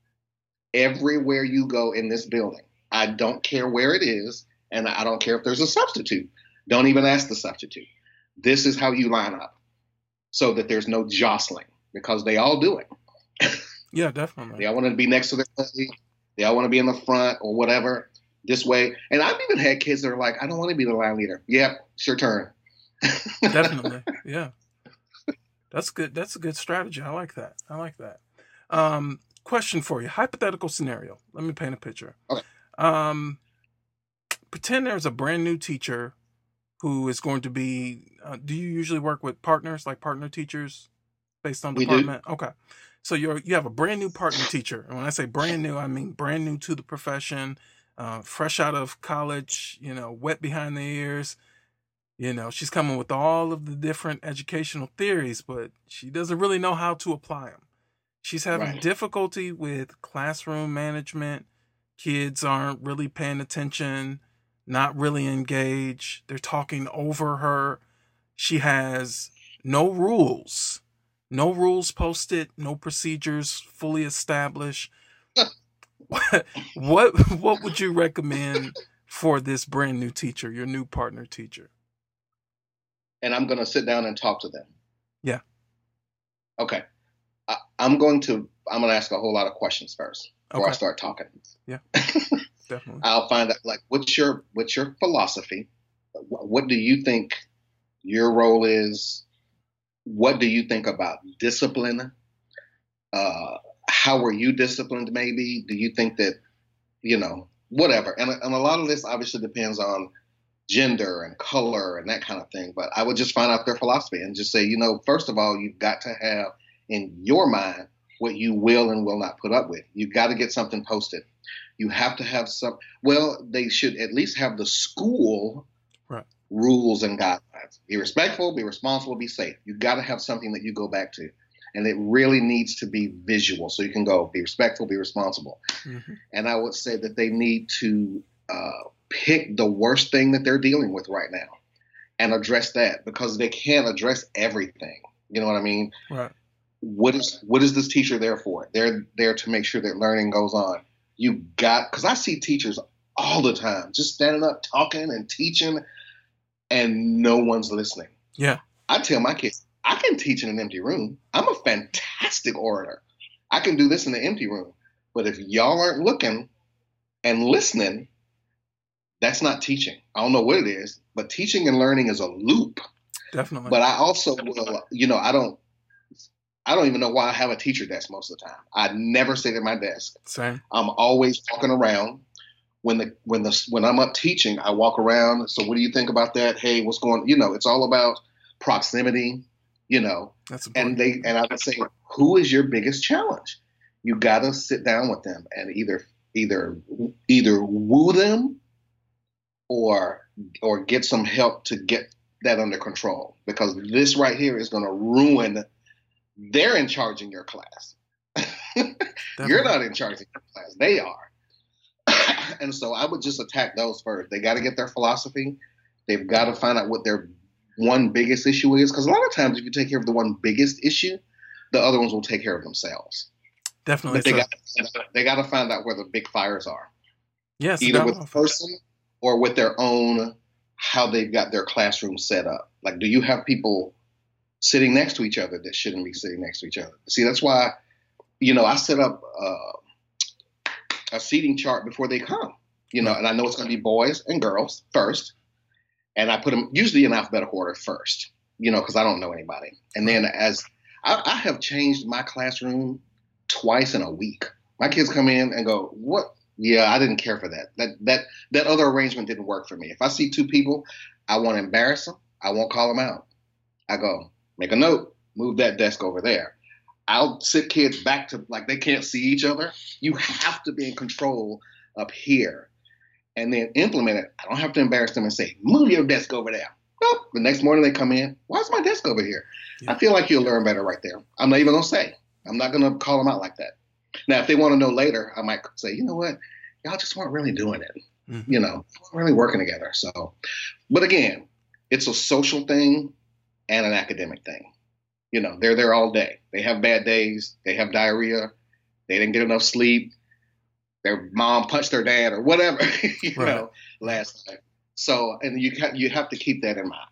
Everywhere you go in this building. I don't care where it is, and I don't care if there's a substitute. Don't even ask the substitute. This is how you line up so that there's no jostling, because they all do it. Yeah, definitely. They all want to be next to their buddy. They all want to be in the front or whatever, this way. And I've even had kids that are like, I don't want to be the line leader. Yep, it's your turn. Definitely. Yeah. That's good. That's a good strategy. I like that. I like that. Um, question for you. Hypothetical scenario. Let me paint a picture. Okay. Um, pretend there's a brand new teacher who is going to be, uh, do you usually work with partners, like partner teachers based on We do. department? Okay. So you're, you have a brand new partner teacher. And when I say brand new, I mean brand new to the profession, uh, fresh out of college, you know, wet behind the ears. You know, she's coming with all of the different educational theories, but she doesn't really know how to apply them. She's having Right. difficulty with classroom management. Kids aren't really paying attention, not really engaged. They're talking over her. She has no rules, no rules posted, no procedures fully established. what, what, what would you recommend for this brand new teacher, your new partner teacher? And I'm going to sit down and talk to them. Yeah. Okay. I, I'm going to, I'm going to ask a whole lot of questions first before Okay. I start talking. Yeah. Definitely. I'll find out, like, what's your, what's your philosophy? What, what do you think your role is? What do you think about discipline? Uh, how were you disciplined, maybe? Do you think that, you know, whatever. And, and a lot of this obviously depends on gender and color and that kind of thing. But I would just find out their philosophy and just say, you know, first of all, you've got to have in your mind what you will and will not put up with. You've got to get something posted. You have to have some, well, they should at least have the school Right. rules and guidelines. Be respectful, be responsible, be safe. You've got to have something that you go back to. And it really needs to be visual. So you can go, be respectful, be responsible. Mm-hmm. And I would say that they need to uh, pick the worst thing that they're dealing with right now and address that, because they can't address everything. You know what I mean? Right. What is what is this teacher there for? They're there to make sure that learning goes on. You got, because I see teachers all the time just standing up, talking and teaching, and no one's listening. Yeah. I tell my kids, I can teach in an empty room. I'm a fantastic orator. I can do this in an empty room. But if y'all aren't looking and listening, that's not teaching. I don't know what it is, but teaching and learning is a loop. Definitely. But I also will, you know, I don't, I don't even know why I have a teacher desk most of the time. I never sit at my desk. Same. I'm always walking around. When the when the when I'm up teaching, I walk around. So what do you think about that? Hey, what's going? You know, it's all about proximity. You know, That's important. and they and I would say, who is your biggest challenge? You got to sit down with them and either either either woo them or or get some help to get that under control, because this right here is going to ruin. They're in charge in your class. You're not in charge of your class. They are. And so I would just attack those first. They got to get their philosophy. They've got to find out what their one biggest issue is. Because a lot of times if you take care of the one biggest issue, the other ones will take care of themselves. Definitely. But they so. got they got to find out where the big fires are. Yes. Either with the person or with their own, how they've got their classroom set up. Like, do you have people sitting next to each other that shouldn't be sitting next to each other. See, that's why, you know, I set up uh, a seating chart before they come, you know, and I know it's going to be boys and girls first. And I put them usually in alphabetical order first, you know, because I don't know anybody. And then as I, I have changed my classroom twice in a week. My kids come in and go, what? Yeah, I didn't care for that. That that that other arrangement didn't work for me. If I see two people, I won't embarrass them. I won't call them out. I go, make a note, move that desk over there. I'll sit kids back to like they can't see each other. You have to be in control up here and then implement it. I don't have to embarrass them and say, move your desk over there. Nope. The next morning they come in, why is my desk over here? Yeah. I feel like you'll learn better right there. I'm not even going to say. I'm not going to call them out like that. Now, if they want to know later, I might say, you know what? Y'all just weren't really doing it. Mm-hmm. You know, weren't really working together. So, but again, it's a social thing and an academic thing. You know, they're there all day. They have bad days. They have diarrhea. They didn't get enough sleep. Their mom punched their dad or whatever, you right. know, last night. So, and you ha- you have to keep that in mind.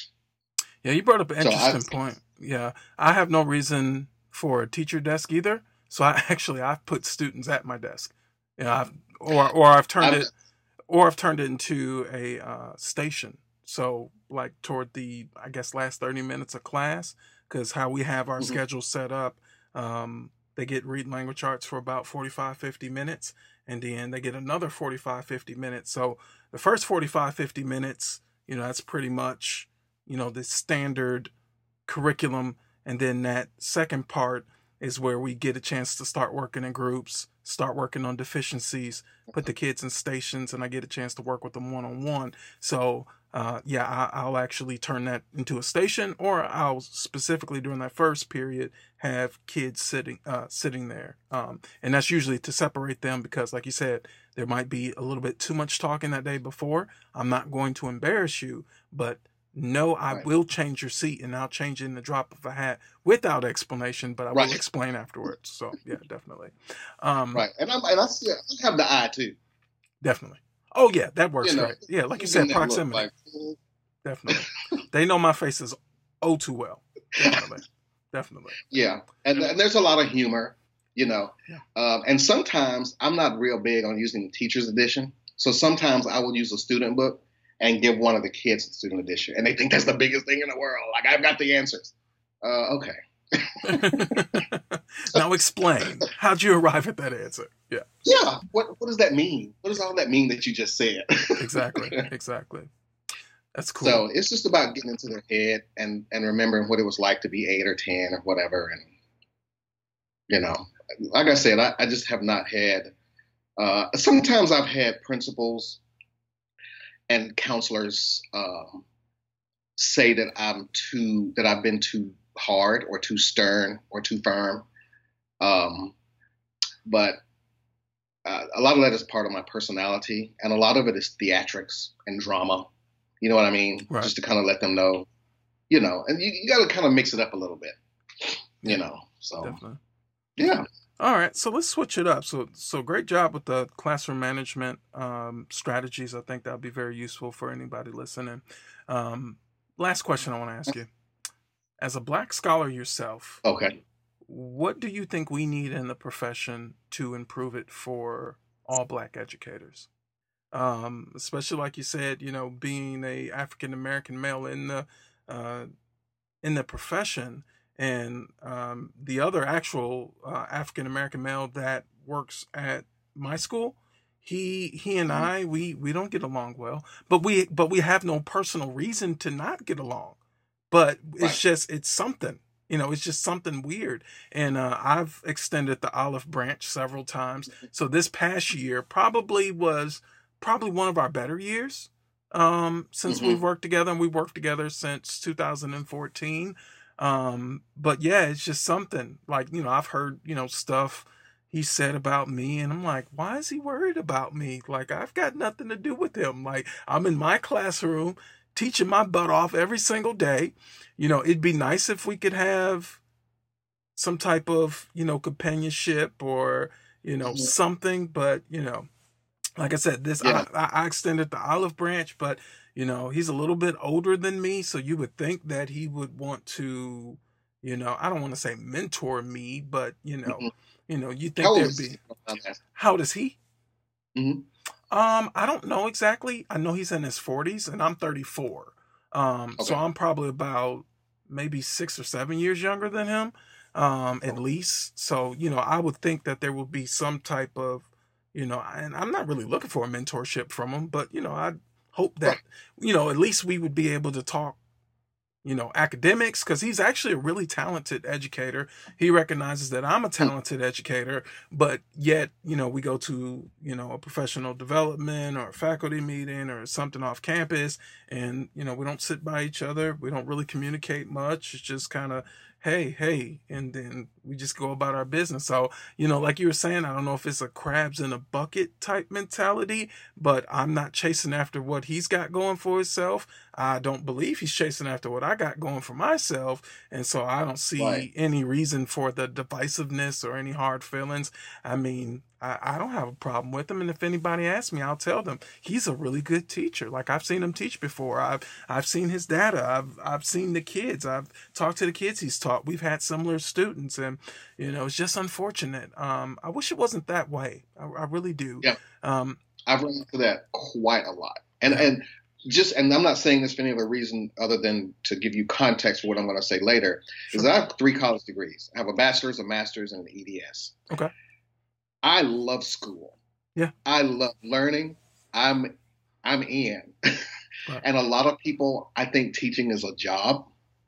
Yeah, you brought up an interesting so I, point. Yeah, I have no reason for a teacher desk either. So I actually I've put students at my desk, you know, I've, or or I've turned I'm, it, or I've turned it into a uh, station. So like toward the I guess last thirty minutes of class, because how we have our mm-hmm. schedule set up, um, they get reading language arts for about forty-five, fifty minutes, and then they get another forty-five, fifty minutes. So the first forty-five, fifty minutes, you know, that's pretty much, you know, the standard curriculum, and then that second part is where we get a chance to start working in groups, start working on deficiencies, put the kids in stations, and I get a chance to work with them one-on-one. So, uh, yeah, I, I'll actually turn that into a station, or I'll specifically during that first period have kids sitting uh, sitting there. Um, and that's usually to separate them because, like you said, there might be a little bit too much talking that day before. I'm not going to embarrass you, but no, I right. will change your seat, and I'll change it in the drop of a hat without explanation, but I right. will explain afterwards. So, yeah, definitely. Um, right. And, I'm, and I, still, I have the eye, too. Definitely. Oh, yeah, that works you know, great. Yeah, like you said, proximity. Look, like, definitely. They know my faces oh too well. Definitely. Definitely. Yeah. And, and there's a lot of humor, you know. Yeah. Um, and sometimes I'm not real big on using the teacher's edition. So sometimes I will use a student book and give one of the kids the student edition. And they think that's the biggest thing in the world. Like, I've got the answers. Uh, okay. Now explain. How'd you arrive at that answer? Yeah. Yeah. What What does that mean? What does all that mean that you just said? Exactly. Exactly. That's cool. So it's just about getting into their head and, and remembering what it was like to be eight or ten or whatever. And, you know, like I said, I, I just have not had, uh, sometimes I've had principals and counselors um, say that I'm too, that I've been too hard or too stern or too firm. Um, but uh, a lot of that is part of my personality, and a lot of it is theatrics and drama. You know what I mean? Right. Just to kind of let them know, you know, and you, you got to kind of mix it up a little bit, you know. So, definitely. Yeah. All right, so let's switch it up. So, so great job with the classroom management um, strategies. I think that'll be very useful for anybody listening. Um, last question I want to ask you: as a Black scholar yourself, okay, what do you think we need in the profession to improve it for all Black educators? Um, especially like you said, you know, being a African American male in the uh, in the profession. And um, the other actual uh, African-American male that works at my school, he he and I, we, we don't get along well, but we but we have no personal reason to not get along. But it's right. just, it's something, you know, it's just something weird. And uh, I've extended the olive branch several times. So this past year probably was probably one of our better years um, since mm-hmm. we've worked together. And we've worked together since two thousand fourteen. Um, but yeah, it's just something like, you know, I've heard, you know, stuff he said about me, and I'm like, why is he worried about me? Like, I've got nothing to do with him. Like, I'm in my classroom teaching my butt off every single day. You know, it'd be nice if we could have some type of, you know, companionship or, you know, something, but, you know, like I said, this Yeah. I, I extended the olive branch, but you know, he's a little bit older than me, so you would think that he would want to, you know, I don't want to say mentor me, but you know, Mhm. you know, you How think old there'd is be. he? I'm asking. How does he? Mhm. Um, I don't know exactly. I know he's in his forties, and I'm thirty-four. Um, so Okay. I'm probably about maybe six or seven years younger than him, um, at least. So, you know, I would think that there would be some type of, you know, and I'm not really looking for a mentorship from him, but, you know, I hope that, Right. you know, at least we would be able to talk, you know, academics, because he's actually a really talented educator. He recognizes that I'm a talented educator, but yet, you know, we go to, you know, a professional development or a faculty meeting or something off campus, and, you know, we don't sit by each other. We don't really communicate much. It's just kind of, hey, hey, and then we just go about our business. So, you know, like you were saying, I don't know if it's a crabs in a bucket type mentality, but I'm not chasing after what he's got going for himself. I don't believe he's chasing after what I got going for myself. And so I don't see Right. any reason for the divisiveness or any hard feelings. I mean, I, I don't have a problem with him. And if anybody asks me, I'll tell them he's a really good teacher. Like I've seen him teach before. I've I've seen his data. I've I've seen the kids. I've talked to the kids he's taught. We've had similar students, and you know, it's just unfortunate. Um, I wish it wasn't that way. I, I really do. Yeah. Um, I've run into that quite a lot. And Yeah. and just and I'm not saying this for any other reason other than to give you context for what I'm going to say later. Is Sure. I have three college degrees. I have a bachelor's, a master's, and an E D S. Okay. I love school. Yeah. I love learning. I'm I'm in. Right. And a lot of people, I think teaching is a job.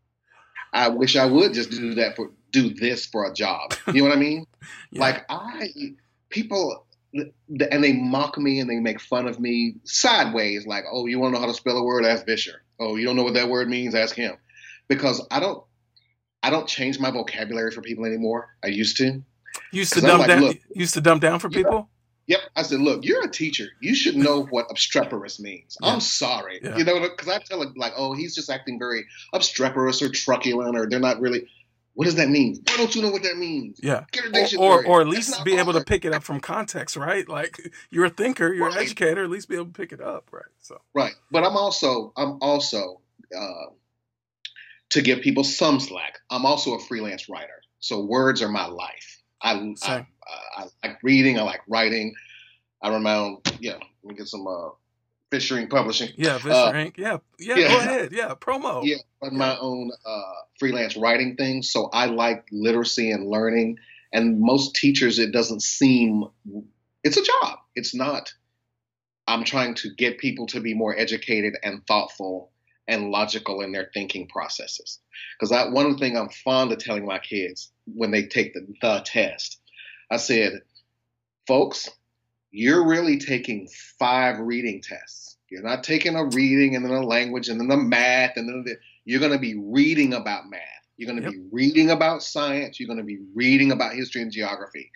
I wish I would just do that for do this for a job. You know what I mean? Yeah. Like I people and they mock me and they make fun of me sideways, like, oh, you want to know how to spell a word? Ask Vischer. Oh, you don't know what that word means? Ask him. Because I don't I don't change my vocabulary for people anymore. I used to. used to 'Cause I'm dumb like, down. look. Used to dumb down for Yeah. people. Yep. I said, look, you're a teacher. You should know what obstreperous means. Yeah. I'm sorry. Yeah. You know, because I tell it like, oh, he's just acting very obstreperous or truculent, or they're not really. What does that mean? Why don't you know what that means? Yeah. Get a Or, dictionary. or or at That's least not be able to hard. pick it up from context, right? Like you're a thinker, you're an Right. educator. At least be able to pick it up, right? So Right. But I'm also, I'm also, uh, to give people some slack, I'm also a freelance writer. So words are my life. I, I, Same. I, I like reading. I like writing. I run my own, yeah, let me get some uh, Fishing Publishing. yeah, Vischer Uh, Inc. Yeah, yeah, yeah. Go ahead. Yeah, promo. Yeah, run my own uh, freelance writing thing. So I like literacy and learning. And most teachers, it doesn't seem, it's a job. It's not. I'm trying to get people to be more educated and thoughtful and logical in their thinking processes. Because I, one thing I'm fond of telling my kids when they take the, the test, I said, folks, you're really taking five reading tests. You're not taking a reading and then a language and then the math and then the, you're going to be reading about math. You're going to Yep. be reading about science. You're going to be reading about history and geography.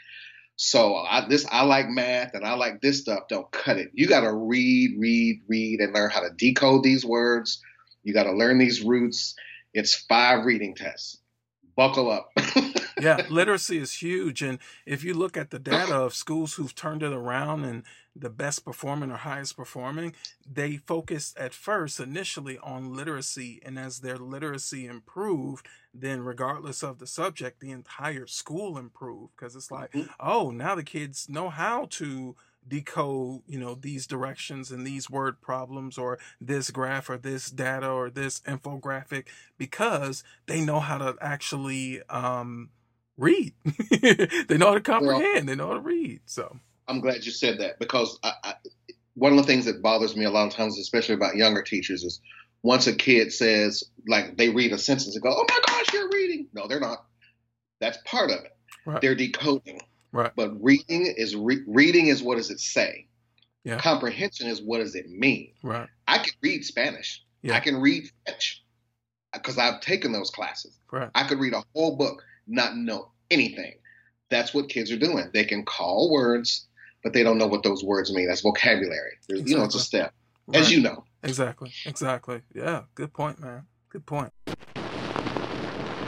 So I, this I like math and I like this stuff. Don't cut it. You got to read, read, read, and learn how to decode these words. You got to learn these roots. It's five reading tests. Buckle up. Yeah, literacy is huge. And if you look at the data of schools who've turned it around and the best performing or highest performing, they focused at first initially on literacy. And as their literacy improved, then regardless of the subject, the entire school improved. Because it's like, Mhm. oh, now the kids know how to decode, you know, these directions and these word problems or this graph or this data or this infographic because they know how to actually um, read. They know how to comprehend. They know how to read. So I'm glad you said that because I, I, one of the things that bothers me a lot of times, especially about younger teachers, is once a kid says, like, they read a sentence and go, oh my gosh, you're reading. No, they're not. That's part of it. Right. They're decoding. Right. But reading is re- reading is what does it say? Yeah. Comprehension is what does it mean? Right. I can read Spanish. Yeah. I can read French because I've taken those classes. Right. I could read a whole book, not know anything. That's what kids are doing. They can call words, but they don't know what those words mean. That's vocabulary. There's, You know, it's a step, as Right. you know. Exactly. Exactly. Yeah. Good point, man. Good point.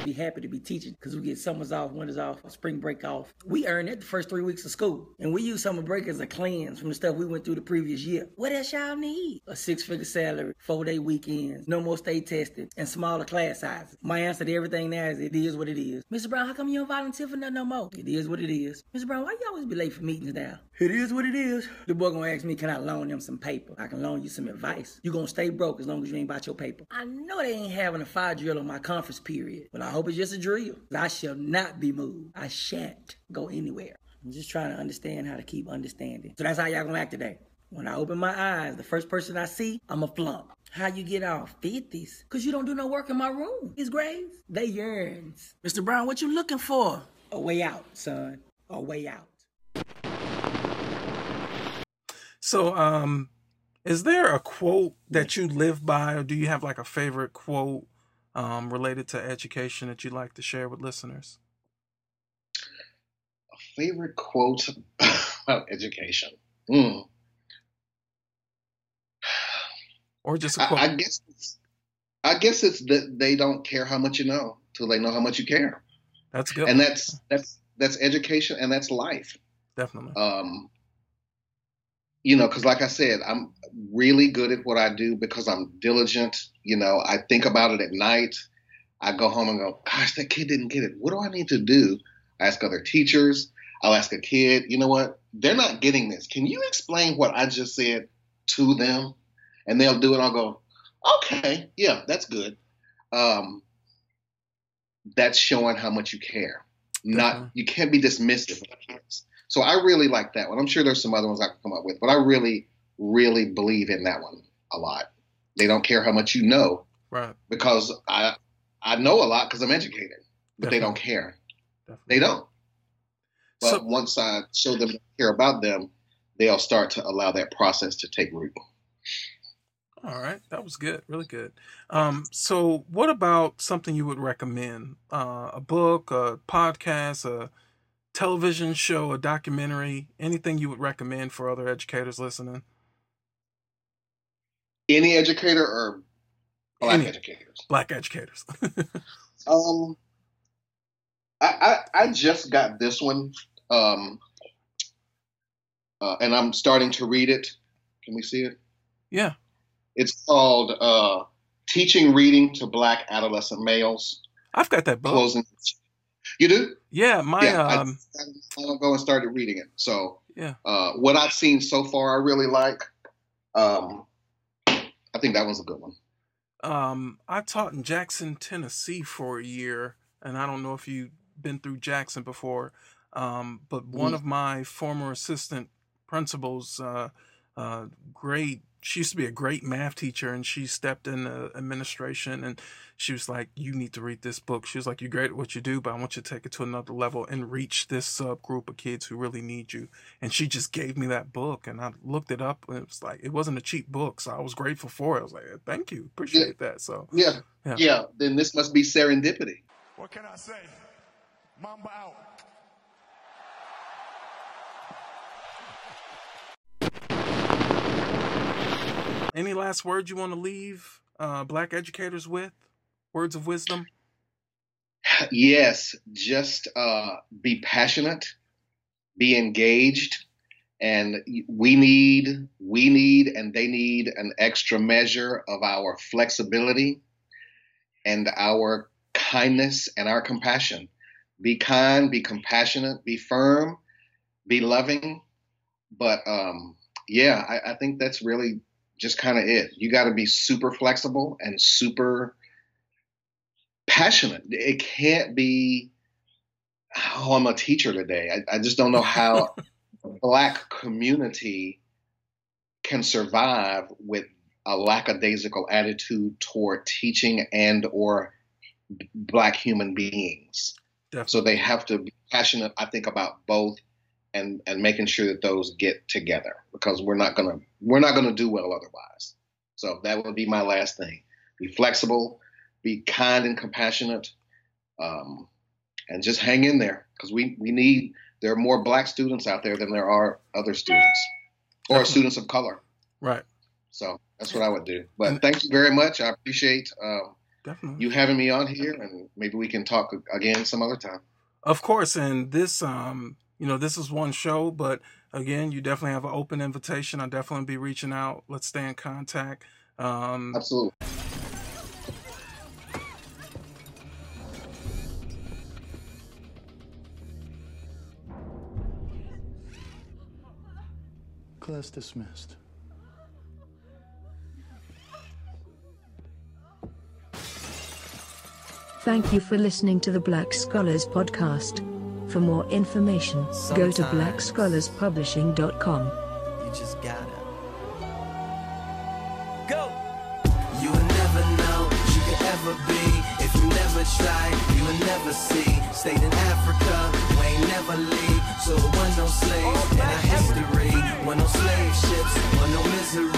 be happy to be teaching because we get summers off, winters off, spring break off. We earn it the first three weeks of school. And we use summer break as a cleanse from the stuff we went through the previous year. What else y'all need? A six-figure salary, four-day weekends, no more state testing, and smaller class sizes. My answer to everything now is it is what it is. Mister Brown, how come you don't volunteer for nothing no more? It is what it is. Mister Brown, why you always be late for meetings now? It is what it is. The boy gonna ask me, can I loan him some paper? I can loan you some advice. You gonna stay broke as long as you ain't bought your paper. I know they ain't having a fire drill on my conference period, but I hope it's just a drill. I shall not be moved. I shan't go anywhere. I'm just trying to understand how to keep understanding. So that's how y'all gonna act today. When I open my eyes, the first person I see, I'm a flunk. How you get off fifties? Cause you don't do no work in my room. His grades, they yearns. Mister Brown, what you looking for? A way out, son. A way out. So, um, is there a quote that you live by, or do you have like a favorite quote um, related to education that you'd like to share with listeners? A favorite quote about education? Mm. Or just a quote? I, I guess it's, I guess it's that they don't care how much you know till they know how much you care. That's good. And that's that's that's education, and that's life. Definitely. Um, you know, because like I said, I'm really good at what I do because I'm diligent. You know, I think about it at night. I go home and go, gosh, that kid didn't get it. What do I need to do? I ask other teachers. I'll ask a kid, you know what? They're not getting this. Can you explain what I just said to them? And they'll do it. I'll go, okay, yeah, that's good. Um, that's showing how much you care. Not uh-huh. You can't be dismissive of kids. So I really like that one. I'm sure there's some other ones I can come up with, but I really, really believe in that one a lot. They don't care how much you know, right? Because I I know a lot because I'm educated, but Definitely. They don't care. Definitely. They don't. But so, once I show them to care about them, they'll start to allow that process to take root. All right. That was good. Really good. Um, so what about something you would recommend? Uh, a book, a podcast, a television show, a documentary, anything you would recommend for other educators listening? Any educator or black Any, educators? Black educators. um, I, I, I just got this one, um, uh, and I'm starting to read it. Can we see it? Yeah. It's called uh, Teaching Reading to Black Adolescent Males. I've got that book. Closing. You do? Yeah, my. Yeah, um, I, I'll go and started reading it. So, yeah. Uh, what I've seen so far, I really like. Um, I think that one's a good one. Um, I taught in Jackson, Tennessee for a year, and I don't know if you've been through Jackson before, um, but one mm. of my former assistant principals, uh, uh, great. She used to be a great math teacher, and she stepped in the administration, and she was like, you need to read this book. She was like, you're great at what you do, but I want you to take it to another level and reach this subgroup of kids who really need you. And she just gave me that book, and I looked it up, and it was like, it wasn't a cheap book, so I was grateful for it. I was like, thank you. Appreciate yeah. that. So yeah. yeah. Yeah. Then this must be serendipity. What can I say? Mamba out. Any last words you want to leave uh, black educators with? Words of wisdom? Yes, just uh, be passionate, be engaged, and we need, we need, and they need an extra measure of our flexibility and our kindness and our compassion. Be kind, be compassionate, be firm, be loving. But um, yeah, I, I think that's really just kind of it. You got to be super flexible and super passionate. It can't be, oh, I'm a teacher today. I, I just don't know how the Black community can survive with a lackadaisical attitude toward teaching and or Black human beings. Definitely. So they have to be passionate, I think, about both. And, and making sure that those get together, because we're not gonna we're not gonna do well otherwise. So that would be my last thing: be flexible, be kind and compassionate, um, and just hang in there, because we we need. There are more Black students out there than there are other students or Definitely. Students of color. Right. So that's what I would do. But thank you very much. I appreciate uh, definitely. you having me on here, and maybe we can talk again some other time. Of course, and this, um, you know, this is one show, but again, you definitely have an open invitation. I'll definitely be reaching out. Let's stay in contact. Um, Absolutely. Class dismissed. Thank you for listening to the Black Scholars Podcast. For more information, go to black scholars publishing dot com. You just gotta go. You will never know what you could ever be if you never try. You will never see. Stayed in Africa, we ain't never leave. So there was no slaves in our history. One no slave ships, one no misery.